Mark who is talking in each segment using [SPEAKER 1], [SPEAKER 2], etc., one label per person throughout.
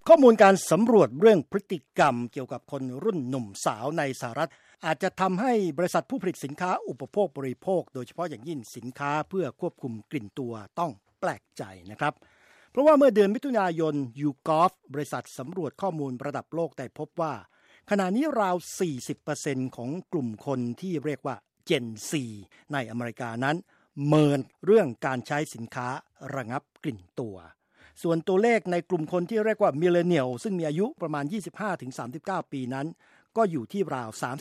[SPEAKER 1] ข้อมูลการสำรวจเรื่องพฤติกรรมเกี่ยวกับคนรุ่นหนุ่มสาวในสหรัฐอาจจะทำให้บริษัทผู้ผลิตสินค้าอุปโภคบริโภคโดยเฉพาะอย่างยิ่งสินค้าเพื่อควบคุมกลิ่นตัวต้องแปลกใจนะครับเพราะว่าเมื่อเดือนมิถุนายน YouGov บริษัทสำรวจข้อมูลระดับโลกได้พบว่าขณะนี้ราว 40% ของกลุ่มคนที่เรียกว่า Gen Z ในอเมริกานั้นเมินเรื่องการใช้สินค้าระงับกลิ่นตัวส่วนตัวเลขในกลุ่มคนที่เรียกว่ามิลเลนเนียลซึ่งมีอายุประมาณ 25-39 ปีนั้นก็อยู่ที่ราว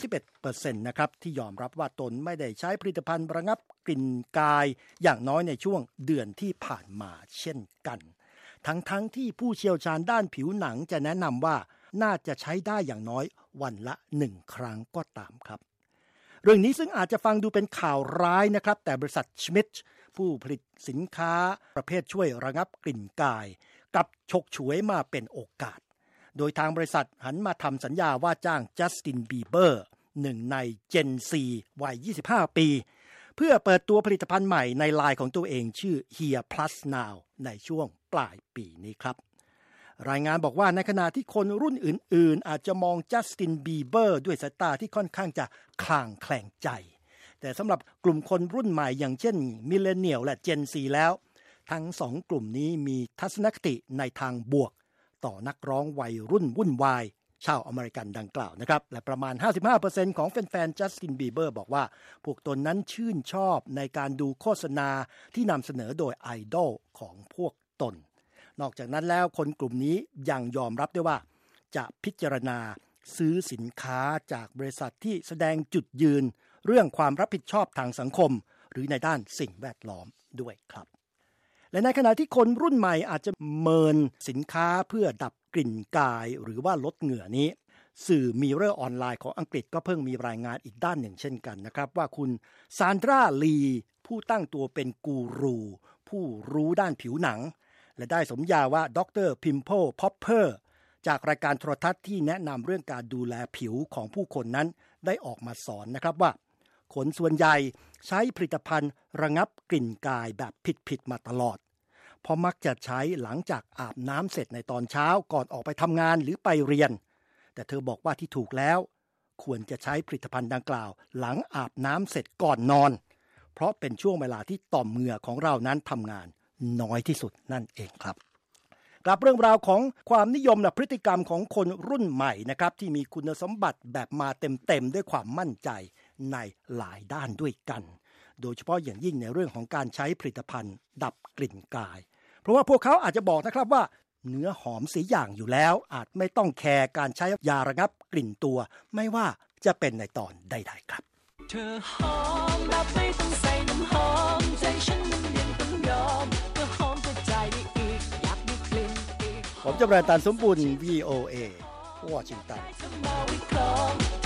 [SPEAKER 1] 31% นะครับที่ยอมรับว่าตนไม่ได้ใช้ผลิตภัณฑ์ระงับกลิ่นกายอย่างน้อยในช่วงเดือนที่ผ่านมาเช่นกันทั้งที่ผู้เชี่ยวชาญด้านผิวหนังจะแนะนำว่าน่าจะใช้ได้อย่างน้อยวันละ1ครั้งก็ตามครับเรื่องนี้ซึ่งอาจจะฟังดูเป็นข่าวร้ายนะครับแต่บริษัทชมิดผู้ผลิตสินค้าประเภทช่วยระงับกลิ่นกายกับฉกฉวยมาเป็นโอกาสโดยทางบริษัทหันมาทำสัญญาว่าจ้างจัสตินบีเบอร์หนึ่งใน Gen Z วัย 25 ปีเพื่อเปิดตัวผลิตภัณฑ์ใหม่ในไลน์ของตัวเองชื่อ Here Plus Now ในช่วงปลายปีนี้ครับรายงานบอกว่าในขณะที่คนรุ่นอื่นๆอาจจะมองจัสตินบีเบอร์ด้วยสายตาที่ค่อนข้างจะคลางแคลงใจแต่สำหรับกลุ่มคนรุ่นใหม่อย่างเช่นมิลเลนเนียลและ Gen Z แล้วทั้งสองกลุ่มนี้มีทัศนคติในทางบวกต่อนักร้องวัยรุ่นวุ่นวายชาวอเมริกันดังกล่าวนะครับและประมาณ 55% ของแฟนๆจัสตินบีเบอร์บอกว่าพวกตนนั้นชื่นชอบในการดูโฆษณาที่นำเสนอโดยไอดอลของพวกตนนอกจากนั้นแล้วคนกลุ่มนี้ยังยอมรับด้วยว่าจะพิจารณาซื้อสินค้าจากบริษัทที่แสดงจุดยืนเรื่องความรับผิดชอบทางสังคมหรือในด้านสิ่งแวดล้อมด้วยครับและในขณะที่คนรุ่นใหม่อาจจะเมินสินค้าเพื่อดับกลิ่นกายหรือว่าลดเหงื่อนี้สื่อมิเรอร์ออนไลน์ของอังกฤษก็เพิ่งมีรายงานอีกด้านหนึ่งเช่นกันนะครับว่าคุณซานดราลีผู้ตั้งตัวเป็นกูรูผู้รู้ด้านผิวหนังและได้สมญาว่าดร. พิมโพพอปเพอร์จากรายการโทรทัศน์ที่แนะนำเรื่องการดูแลผิวของผู้คนนั้นได้ออกมาสอนนะครับว่าคนส่วนใหญ่ใช้ผลิตภัณฑ์ระงับกลิ่นกายแบบผิดมาตลอดเพราะมักจะใช้หลังจากอาบน้ำเสร็จในตอนเช้าก่อนออกไปทำงานหรือไปเรียนแต่เธอบอกว่าที่ถูกแล้วควรจะใช้ผลิตภัณฑ์ดังกล่าวหลังอาบน้ำเสร็จก่อนนอนเพราะเป็นช่วงเวลาที่ต่อมเหงื่อของเรานั้นทำงานน้อยที่สุดนั่นเองครับกลับเรื่องราวของความนิยมและพฤติกรรมของคนรุ่นใหม่นะครับที่มีคุณสมบัติแบบมาเต็มด้วยความมั่นใจในหลายด้านด้วยกันโดยเฉพาะอย่างยิ่งในเรื่องของการใช้ผลิตภัณฑ์ดับกลิ่นกายเพราะว่าพวกเขาอาจจะบอกนะครับว่าเนื้อหอมสีอย่างอยู่แล้วอาจไม่ต้องแคร์การใช้ยาระงับกลิ่นตัวไม่ว่าจะเป็นในตอนใดๆครับเธอหอมแบบไม่ต้องใส่น้ำหอมใจฉันมันยังต้องยอมเธอหอมกระจายได้อีกอยากได้กลิ่นอีกผมจำเริญ ตานสมบูรณ์ VOA วอชิงตัน